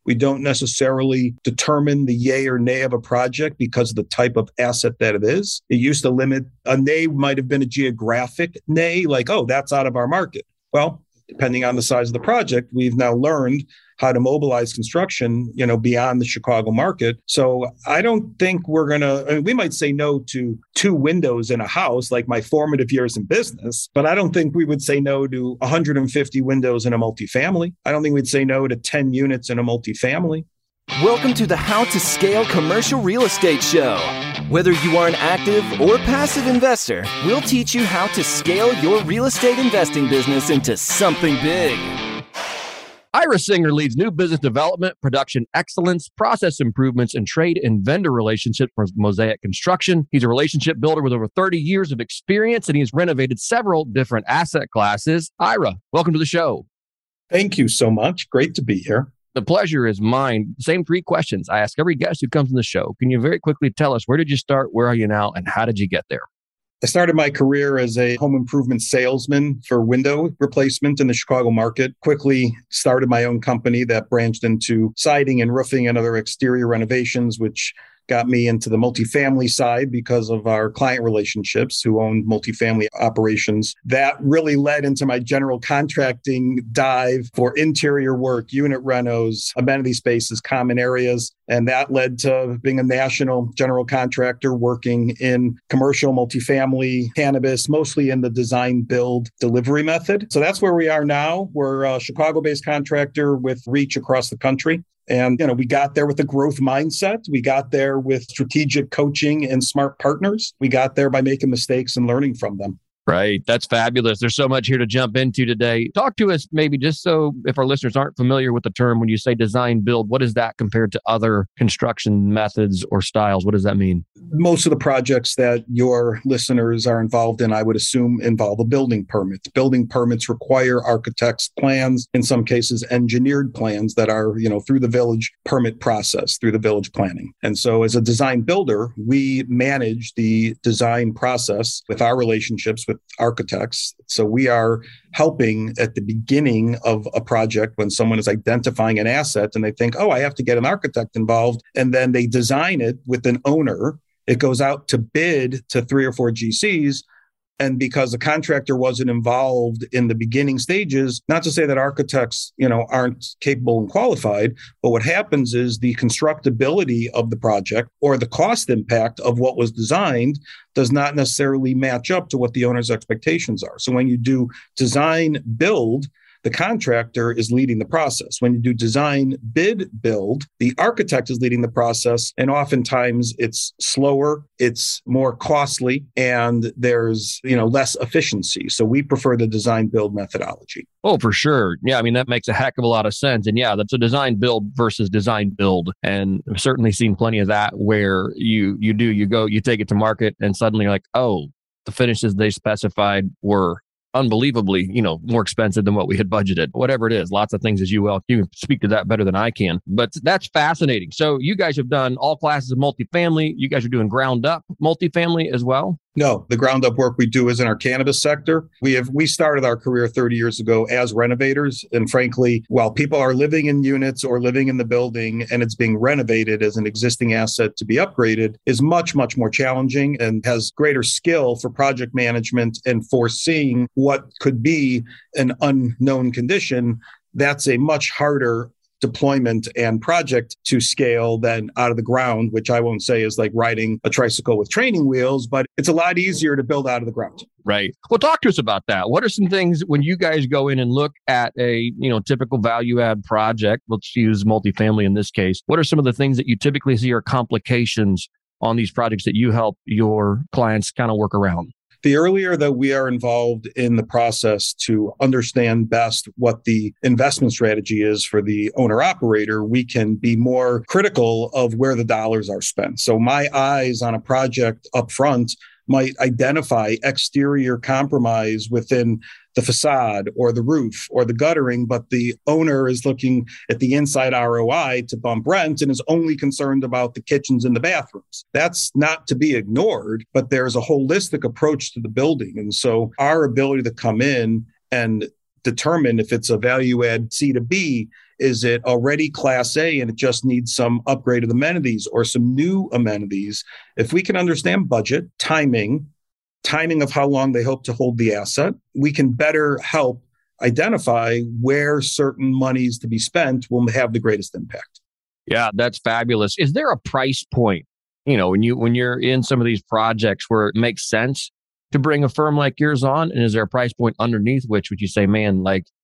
We don't necessarily determine the yay or nay of a project because of the type of asset that it is. It used to limit, a nay might have been a geographic nay, like, oh, that's out of our market. Well, depending on the size of the project, we've now learned how to mobilize construction, beyond the Chicago market. So I don't think we're going to, we might say no to 2 windows in a house, like my formative years in business, but I don't think we would say no to 150 windows in a multifamily. I don't think we'd say no to 10 units in a multifamily. Welcome to the How to Scale Commercial Real Estate Show. Whether you are an active or passive investor, we'll teach you how to scale your real estate investing business into something big. Ira Singer leads new business development, production excellence, process improvements, and trade and vendor relationships for Mosaic Construction. He's a relationship builder with over 30 years of experience, and he's renovated several different asset classes. Ira, welcome to the show. Thank you so much. Great to be here. The pleasure is mine. Same 3 questions I ask every guest who comes on the show. Can you very quickly tell us, where did you start, where are you now, and how did you get there? I started my career as a home improvement salesman for window replacement in the Chicago market. Quickly started my own company that branched into siding and roofing and other exterior renovations, which got me into the multifamily side because of our client relationships who owned multifamily operations. That really led into my general contracting dive for interior work, unit renos, amenity spaces, common areas. And that led to being a national general contractor working in commercial, multifamily, cannabis, mostly in the design, build, delivery method. So that's where we are now. We're a Chicago-based contractor with reach across the country. And, we got there with a growth mindset. We got there with strategic coaching and smart partners. We got there by making mistakes and learning from them. Right. That's fabulous. There's so much here to jump into today. Talk to us maybe just so if our listeners aren't familiar with the term, when you say design build, what is that compared to other construction methods or styles? What does that mean? Most of the projects that your listeners are involved in, I would assume, involve a building permit. Building permits require architects' plans, in some cases engineered plans that are, through the village permit process, through the village planning. And so as a design builder, we manage the design process with our relationships with architects. So we are helping at the beginning of a project when someone is identifying an asset and they think, oh, I have to get an architect involved. And then they design it with an owner. It goes out to bid to 3 or 4 GCs. And because the contractor wasn't involved in the beginning stages, not to say that architects, aren't capable and qualified, but what happens is the constructability of the project or the cost impact of what was designed does not necessarily match up to what the owner's expectations are. So when you do design build, the contractor is leading the process. When you do design, bid, build, the architect is leading the process. And oftentimes it's slower, it's more costly, and there's, less efficiency. So we prefer the design build methodology. Oh, for sure. Yeah, that makes a heck of a lot of sense. And yeah, that's a design build versus design build. And I've certainly seen plenty of that where you take it to market and suddenly you're like, oh, the finishes they specified were unbelievably, more expensive than what we had budgeted. Whatever it is, lots of things, as you can speak to that better than I can. But that's fascinating. So you guys have done all classes of multifamily. You guys are doing ground up multifamily as well? No, the ground up work we do is in our cannabis sector. We started our career 30 years ago as renovators. And frankly, while people are living in units or living in the building and it's being renovated as an existing asset to be upgraded is much, much more challenging and has greater skill for project management and foreseeing what could be an unknown condition. That's a much harder deployment and project to scale than out of the ground, which I won't say is like riding a tricycle with training wheels, but it's a lot easier to build out of the ground. Right. Well, talk to us about that. What are some things when you guys go in and look at a, typical value add project? Let's use multifamily in this case. What are some of the things that you typically see are complications on these projects that you help your clients kind of work around? The earlier that we are involved in the process to understand best what the investment strategy is for the owner-operator, we can be more critical of where the dollars are spent. So my eyes on a project up front might identify exterior compromise within the facade or the roof or the guttering, but the owner is looking at the inside ROI to bump rent and is only concerned about the kitchens and the bathrooms. That's not to be ignored, but there's a holistic approach to the building. And so our ability to come in and determine if it's a value add C to B Is it already Class A and it just needs some upgraded amenities or some new amenities? If we can understand budget, timing of how long they hope to hold the asset, we can better help identify where certain monies to be spent will have the greatest impact. Yeah, that's fabulous. Is there a price point, when you're in some of these projects where it makes sense to bring a firm like yours on? And is there a price point underneath which would you say, man,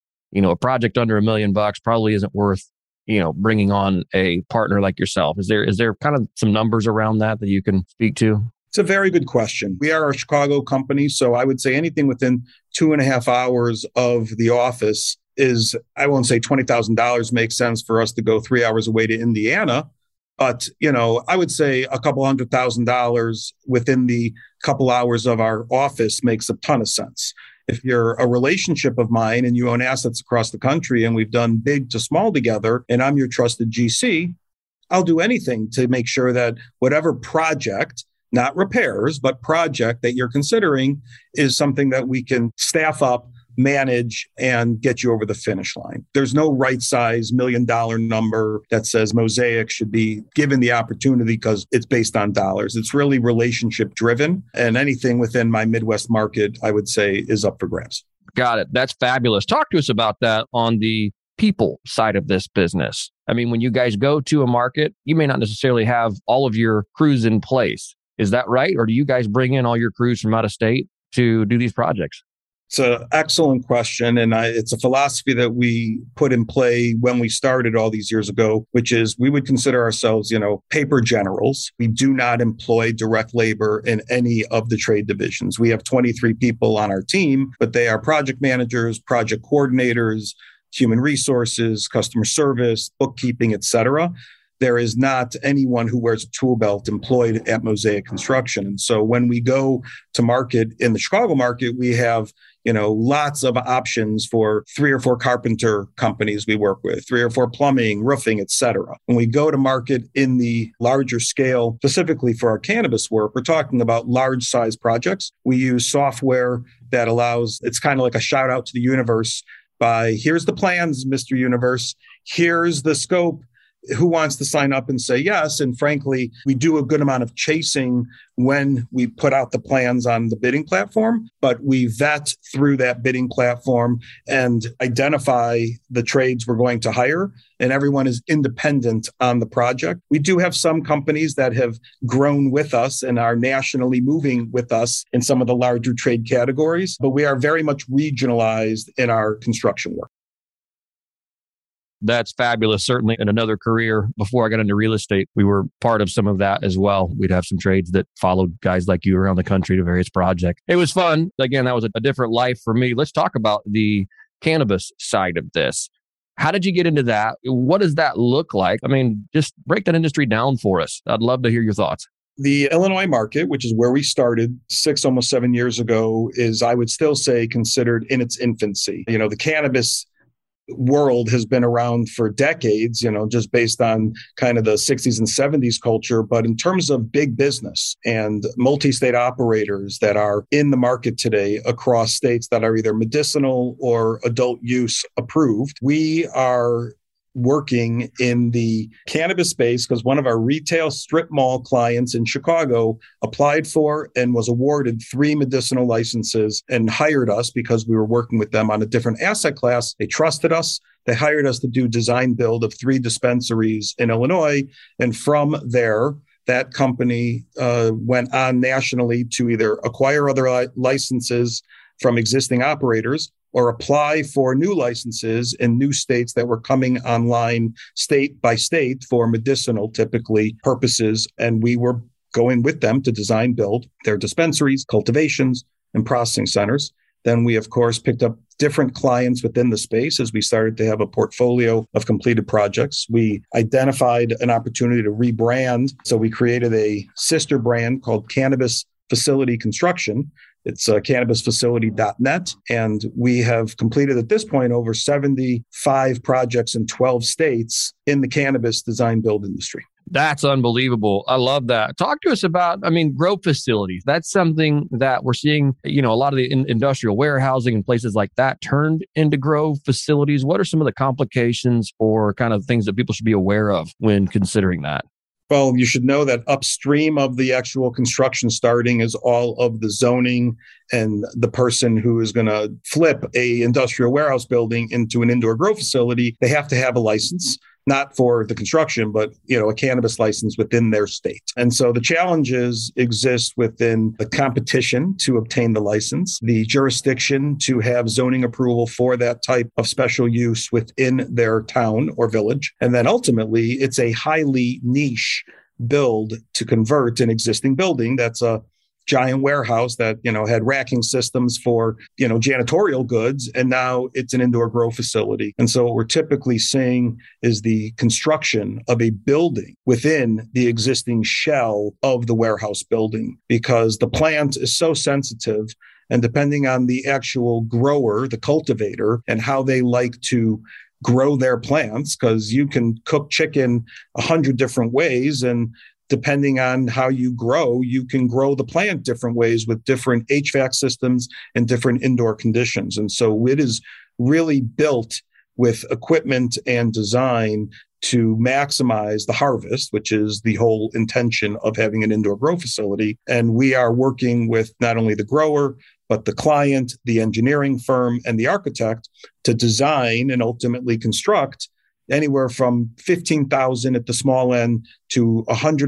a project under $1 million probably isn't worth, bringing on a partner like yourself? Is there kind of some numbers around that you can speak to? It's a very good question. We are a Chicago company, so I would say anything within 2.5 hours of the office is, I won't say $20,000 makes sense for us to go 3 hours away to Indiana. But, I would say a couple $100,000 within the couple hours of our office makes a ton of sense. If you're a relationship of mine and you own assets across the country and we've done big to small together and I'm your trusted GC, I'll do anything to make sure that whatever project, not repairs, but project that you're considering is something that we can staff up, manage, and get you over the finish line. There's no right size $1 million number that says Mosaic should be given the opportunity because it's based on dollars. It's really relationship driven. And anything within my Midwest market, I would say, is up for grabs. Got it. That's fabulous. Talk to us about that on the people side of this business. I mean, when you guys go to a market, you may not necessarily have all of your crews in place. Is that right? Or do you guys bring in all your crews from out of state to do these projects? It's an excellent question. And it's a philosophy that we put in play when we started all these years ago, which is we would consider ourselves, paper generals. We do not employ direct labor in any of the trade divisions. We have 23 people on our team, but they are project managers, project coordinators, human resources, customer service, bookkeeping, et cetera. There is not anyone who wears a tool belt employed at Mosaic Construction. And so when we go to market in the Chicago market, we have, lots of options for 3 or 4 carpenter companies we work with, 3 or 4 plumbing, roofing, et cetera. When we go to market in the larger scale, specifically for our cannabis work, we're talking about large size projects. We use software that allows, it's kind of like a shout out to the universe by, here's the plans, Mr. Universe, here's the scope. Who wants to sign up and say yes? And frankly, we do a good amount of chasing when we put out the plans on the bidding platform, but we vet through that bidding platform and identify the trades we're going to hire, and everyone is independent on the project. We do have some companies that have grown with us and are nationally moving with us in some of the larger trade categories, but we are very much regionalized in our construction work. That's fabulous. Certainly in another career before I got into real estate, we were part of some of that as well. We'd have some trades that followed guys like you around the country to various projects. It was fun. Again, that was a different life for me. Let's talk about the cannabis side of this. How did you get into that? What does that look like? I mean, just break that industry down for us. I'd love to hear your thoughts. The Illinois market, which is where we started 6, almost 7 years ago, is, I would still say, considered in its infancy. The cannabis world has been around for decades, just based on kind of the 60s and 70s culture. But in terms of big business and multi-state operators that are in the market today across states that are either medicinal or adult use approved, we are working in the cannabis space because one of our retail strip mall clients in Chicago applied for and was awarded 3 medicinal licenses and hired us because we were working with them on a different asset class. They trusted us. They hired us to do design build of 3 dispensaries in Illinois. And from there, that company went on nationally to either acquire other licenses from existing operators or apply for new licenses in new states that were coming online state by state for medicinal, typically, purposes. And we were going with them to design, build their dispensaries, cultivations, and processing centers. Then we, of course, picked up different clients within the space as we started to have a portfolio of completed projects. We identified an opportunity to rebrand. So we created a sister brand called Cannabis Facility Construction. It's cannabisfacility.net. And we have completed at this point over 75 projects in 12 states in the cannabis design build industry. That's unbelievable. I love that. Talk to us about, grow facilities. That's something that we're seeing, a lot of the industrial warehousing and places like that turned into grow facilities. What are some of the complications or kind of things that people should be aware of when considering that? Well, you should know that upstream of the actual construction starting is all of the zoning, and the person who is going to flip a industrial warehouse building into an indoor grow facility, they have to have a license, not for the construction, but a cannabis license within their state. And so the challenges exist within the competition to obtain the license, the jurisdiction to have zoning approval for that type of special use within their town or village. And then ultimately, it's a highly niche build to convert an existing building that's a giant warehouse that, had racking systems for, janitorial goods. And now it's an indoor grow facility. And so what we're typically seeing is the construction of a building within the existing shell of the warehouse building, because the plant is so sensitive. And depending on the actual grower, the cultivator, and how they like to grow their plants, because you can cook chicken 100 different ways, and depending on how you grow, you can grow the plant different ways with different HVAC systems and different indoor conditions. And so it is really built with equipment and design to maximize the harvest, which is the whole intention of having an indoor grow facility. And we are working with not only the grower, but the client, the engineering firm, and the architect to design and ultimately construct anywhere from 15,000 at the small end to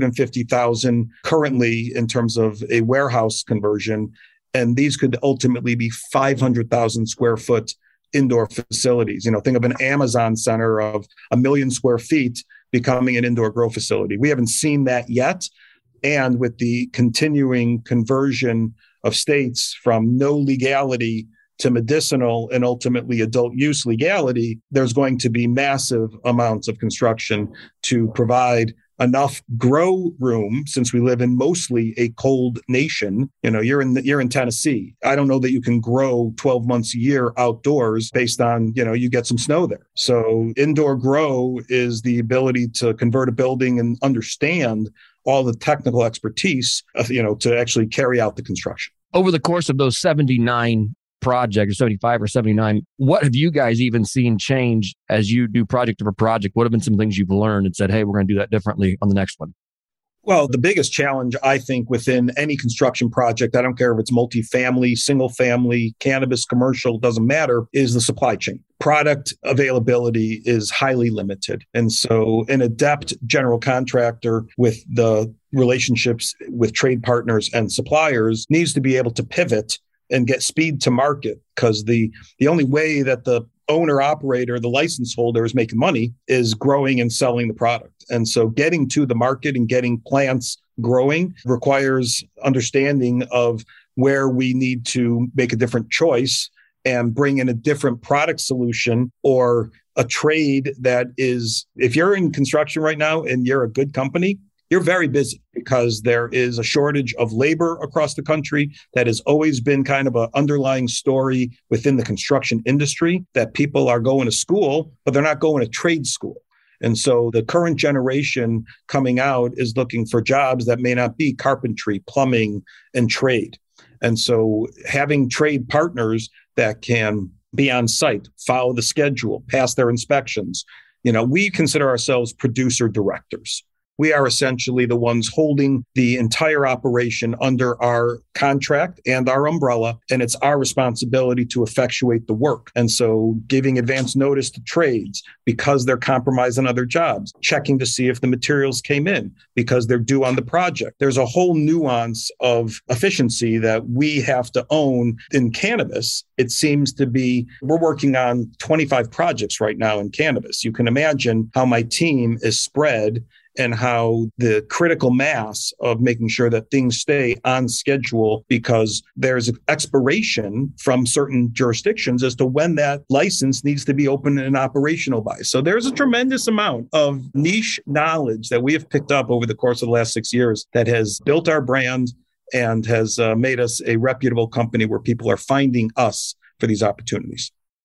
150,000 currently in terms of a warehouse conversion. And these could ultimately be 500,000 square foot indoor facilities. Think of an Amazon center of 1 million square feet becoming an indoor grow facility. We haven't seen that yet. And with the continuing conversion of states from no legality to medicinal and ultimately adult use legality, there's going to be massive amounts of construction to provide enough grow room, since we live in mostly a cold nation. You're in Tennessee. I don't know that you can grow 12 months a year outdoors based on, you get some snow there. So indoor grow is the ability to convert a building and understand all the technical expertise, to actually carry out the construction. Over the course of those 79 project or 75 or 79, what have you guys even seen change as you do project over project? What have been some things you've learned and said, hey, we're going to do that differently on the next one? Well, the biggest challenge, I think, within any construction project, I don't care if it's multifamily, single family, cannabis, commercial, doesn't matter, is the supply chain. Product availability is highly limited. And so an adept general contractor with the relationships with trade partners and suppliers needs to be able to pivot and get speed to market, because the only way that the owner operator, the license holder, is making money is growing and selling the product. And so getting to the market and getting plants growing requires understanding of where we need to make a different choice and bring in a different product solution or a trade that is, if you're in construction right now and you're a good company, you're very busy, because there is a shortage of labor across the country. That has always been kind of an underlying story within the construction industry, that people are going to school, but they're not going to trade school. And so the current generation coming out is looking for jobs that may not be carpentry, plumbing, and trade. And so having trade partners that can be on site, follow the schedule, pass their inspections. We consider ourselves producer directors. We are essentially the ones holding the entire operation under our contract and our umbrella, and it's our responsibility to effectuate the work. And so giving advance notice to trades because they're compromised on other jobs, checking to see if the materials came in because they're due on the project. There's a whole nuance of efficiency that we have to own in cannabis. It seems to be, we're working on 25 projects right now in cannabis. You can imagine how my team is spread and how the critical mass of making sure that things stay on schedule, because there's an expiration from certain jurisdictions as to when that license needs to be open and operational by. So there's a tremendous amount of niche knowledge that we have picked up over the course of the last 6 years that has built our brand and has made us a reputable company where people are finding us for these opportunities.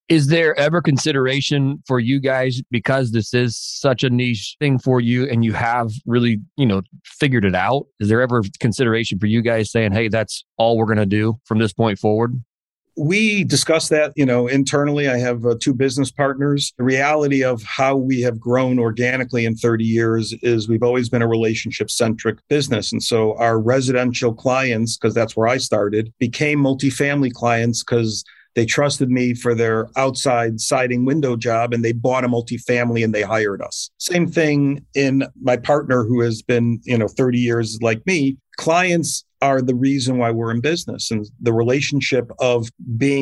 Is there ever consideration for you guys, because this is such a niche thing for you and you have really, figured it out? Is there ever consideration for you guys saying, hey, that's all we're going to do from this point forward? We discuss that, internally. I have 2 business partners. The reality of how we have grown organically in 30 years is we've always been a relationship-centric business. And so our residential clients, because that's where I started, became multifamily clients because they trusted me for their outside siding window job, and they bought a multifamily and they hired us. Same thing in my partner who has been, 30 years like me. Clients are the reason why we're in business, and the relationship of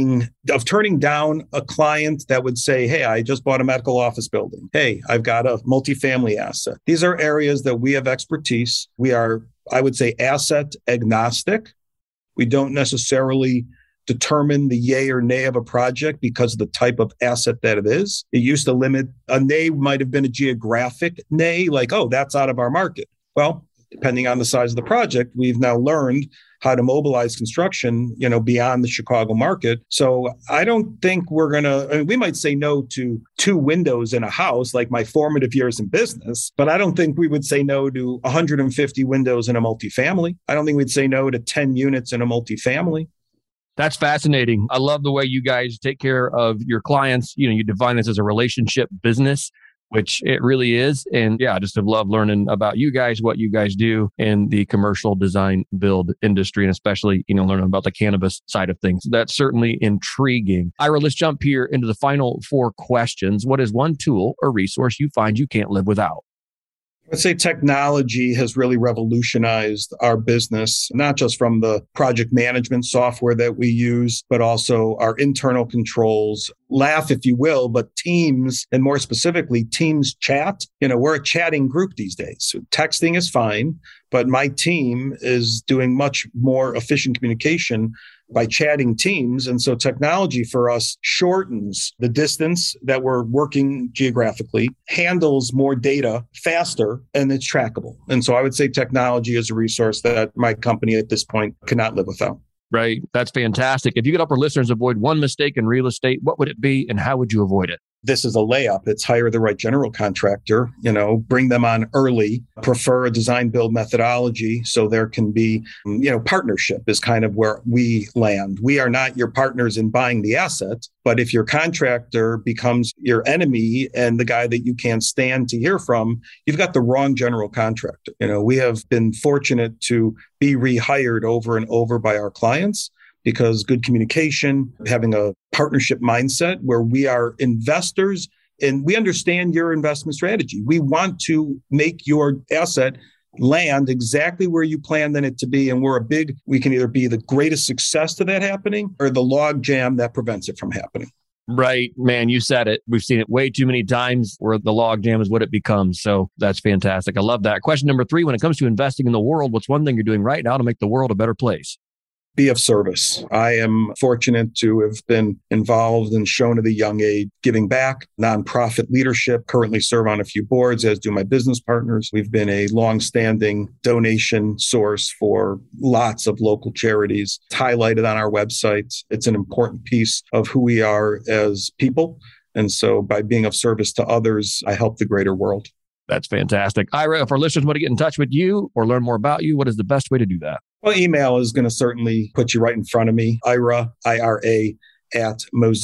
turning down a client that would say, hey, I just bought a medical office building. Hey, I've got a multifamily asset. These are areas that we have expertise. We are, I would say, asset agnostic. We don't necessarily determine the yay or nay of a project because of the type of asset that it is. It used to limit, a nay might have been a geographic nay, like, oh, that's out of our market. Well, depending on the size of the project, we've now learned how to mobilize construction, beyond the Chicago market. So I don't think we're going to, we might say no to 2 windows in a house, like my formative years in business, but I don't think we would say no to 150 windows in a multifamily. I don't think we'd say no to 10 units in a multifamily. That's fascinating. I love the way you guys take care of your clients. You define this as a relationship business, which it really is. And yeah, I just have loved learning about you guys, what you guys do in the commercial design build industry, and especially, learning about the cannabis side of things. That's certainly intriguing. Ira, let's jump here into the final 4 questions. What is one tool or resource you find you can't live without? I'd say technology has really revolutionized our business, not just from the project management software that we use, but also our internal controls. Laugh, if you will, but Teams, and more specifically, Teams chat. We're a chatting group these days. So texting is fine, but my team is doing much more efficient communication by chatting Teams. And so technology for us shortens the distance that we're working geographically, handles more data faster, and it's trackable. And so I would say technology is a resource that my company at this point cannot live without. Right. That's fantastic. If you could help our listeners avoid one mistake in real estate, what would it be and how would you avoid it? This is a layup. It's hire the right general contractor, bring them on early, prefer a design build methodology so there can be, partnership is kind of where we land. We are not your partners in buying the asset, but if your contractor becomes your enemy and the guy that you can't stand to hear from, you've got the wrong general contractor. We have been fortunate to be rehired over and over by our clients, because good communication, having a partnership mindset where we are investors and we understand your investment strategy. We want to make your asset land exactly where you planned it to be. And we can either be the greatest success to that happening or the log jam that prevents it from happening. Right, man, you said it. We've seen it way too many times where the log jam is what it becomes. So that's fantastic. I love that. Question number 3, when it comes to investing in the world, what's one thing you're doing right now to make the world a better place? Be of service. I am fortunate to have been involved and shown at a young age, giving back, nonprofit leadership, currently serve on a few boards, as do my business partners. We've been a longstanding donation source for lots of local charities. It's highlighted on our website. It's an important piece of who we are as people. And so by being of service to others, I help the greater world. That's fantastic. Ira, if our listeners want to get in touch with you or learn more about you, what is the best way to do that? Well, email is going to certainly put you right in front of me. Ira, I-R-A, at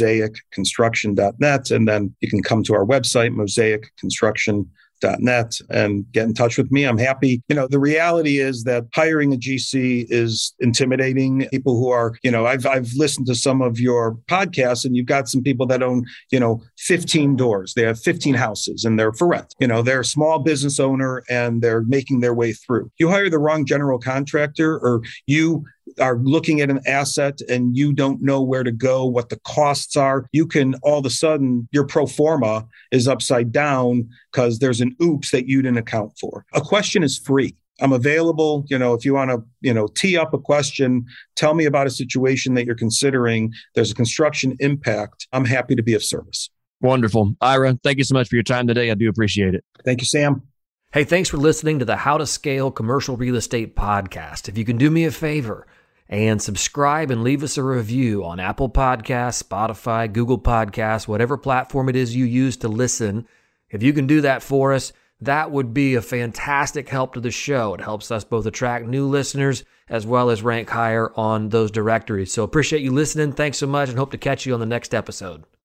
mosaicconstruction.net. And then you can come to our website, mosaicconstruction.net, and get in touch with me. I'm happy. The reality is that hiring a GC is intimidating. People who are, I've listened to some of your podcasts, and you've got some people that own, 15 doors. They have 15 houses and they're for rent. They're a small business owner and they're making their way through. You hire the wrong general contractor, or you are looking at an asset and you don't know where to go, what the costs are, you can all of a sudden, your pro forma is upside down because there's an oops that you didn't account for. A question is free. I'm available. If you want to, tee up a question, tell me about a situation that you're considering. There's a construction impact. I'm happy to be of service. Wonderful. Ira, thank you so much for your time today. I do appreciate it. Thank you, Sam. Hey, thanks for listening to the How to Scale Commercial Real Estate podcast. If you can do me a favor, and subscribe and leave us a review on Apple Podcasts, Spotify, Google Podcasts, whatever platform it is you use to listen. If you can do that for us, that would be a fantastic help to the show. It helps us both attract new listeners as well as rank higher on those directories. So appreciate you listening. Thanks so much and hope to catch you on the next episode.